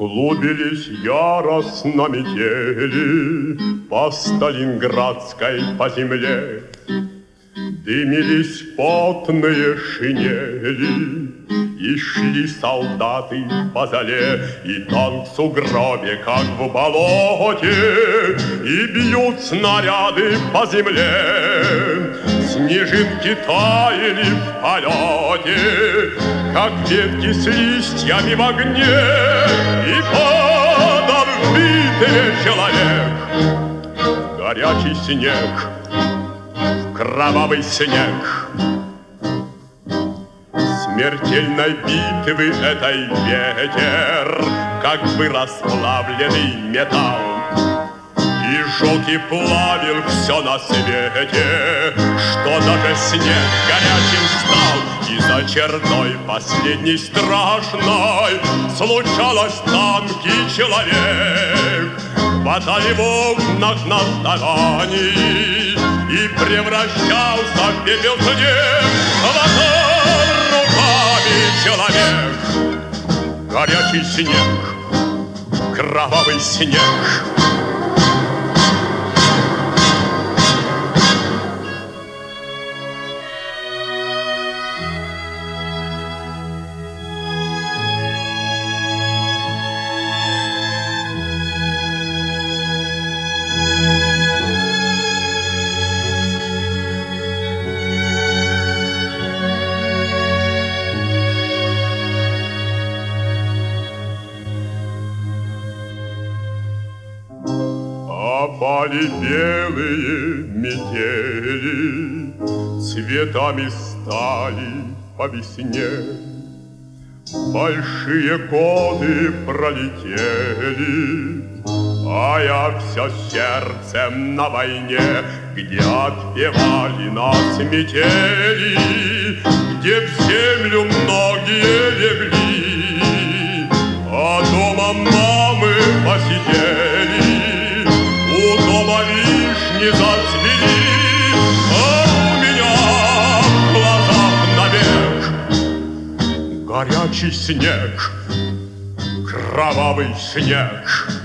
Клубились яростно метели по сталинградской по земле. Дымились потные шинели, и шли солдаты по зале, и танк в сугробе, как в болоте, и бьют снаряды по земле. Снежинки таяли в полете, как ветки с листьями в огне, и падал в битве человек. Горячий снег, кровавый снег. Смертельной битвы этой ветер, как бы расплавленный металл, и жег и плавил все на свете, что даже снег горячим стал. И за чертой последней страшной случалось танки человек, хватали в окнах на здании и превращался в пепел снег. Хватал руками человек. Горячий снег, кровавый снег. Опали белые метели, цветами стали по весне. Большие годы пролетели, а я все сердцем на войне, где отпевали нас метели, где в землю многие легли, а дома мамы посидели. У дома вишни зацвели, а у меня в глазах навек горячий снег, кровавый снег.